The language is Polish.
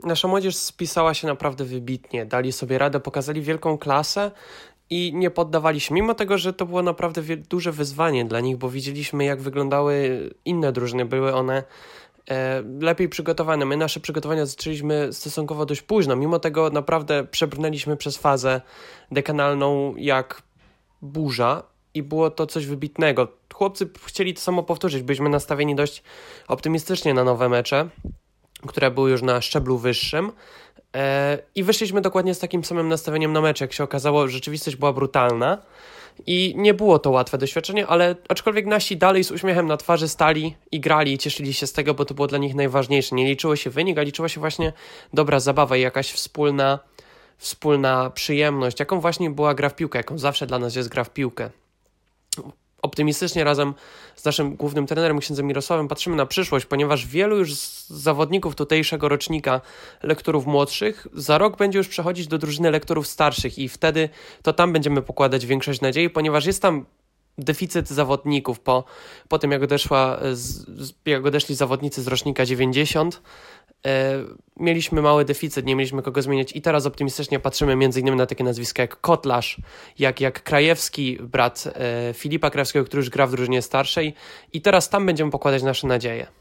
Nasza młodzież spisała się naprawdę wybitnie, dali sobie radę, pokazali wielką klasę i nie poddawali się, mimo tego, że to było naprawdę duże wyzwanie dla nich, bo widzieliśmy, jak wyglądały inne drużyny, były one lepiej przygotowane. My nasze przygotowania zaczęliśmy stosunkowo dość późno, mimo tego naprawdę przebrnęliśmy przez fazę dekanalną jak burza i było to coś wybitnego. Chłopcy chcieli to samo powtórzyć, byliśmy nastawieni dość optymistycznie na nowe mecze, które były już na szczeblu wyższym i wyszliśmy dokładnie z takim samym nastawieniem na mecz. Jak się okazało, rzeczywistość była brutalna i nie było to łatwe doświadczenie, ale aczkolwiek nasi dalej z uśmiechem na twarzy stali i grali i cieszyli się z tego, bo to było dla nich najważniejsze. Nie liczyło się wynik, a liczyła się właśnie dobra zabawa i jakaś wspólna przyjemność, jaką właśnie była gra w piłkę, jaką zawsze dla nas jest gra w piłkę. Optymistycznie razem z naszym głównym trenerem, księdzem Mirosławem, patrzymy na przyszłość, ponieważ wielu już z zawodników tutejszego rocznika lektorów młodszych za rok będzie już przechodzić do drużyny lektorów starszych i wtedy to tam będziemy pokładać większość nadziei, ponieważ jest tam deficyt zawodników po tym, jak odeszli zawodnicy z rocznika 90. Mieliśmy mały deficyt, nie mieliśmy kogo zmieniać i teraz optymistycznie patrzymy m.in. na takie nazwiska jak Kotlarz, jak Krajewski, brat Filipa Krajewskiego, który już gra w drużynie starszej i teraz tam będziemy pokładać nasze nadzieje.